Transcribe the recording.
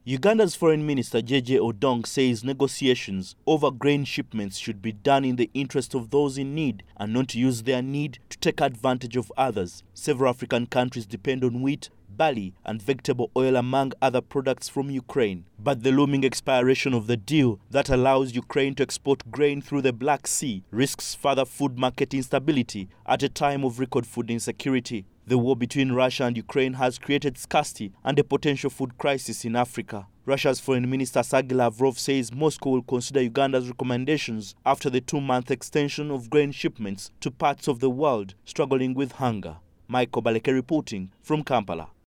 Uganda's Foreign Minister JJ Odong says negotiations over grain shipments should be done in the interest of those in need and not to use their need to take advantage of others. Several African countries depend on wheat, barley and vegetable oil among other products from Ukraine. But the looming expiration of the deal that allows Ukraine to export grain through the Black Sea risks further food market instability at a time of record food insecurity. The war between Russia and Ukraine has created scarcity and a potential food crisis in Africa. Russia's Foreign Minister Sergei Lavrov says Moscow will consider Uganda's recommendations after the 2-month extension of grain shipments to parts of the world struggling with hunger. Michael Baleke reporting from Kampala.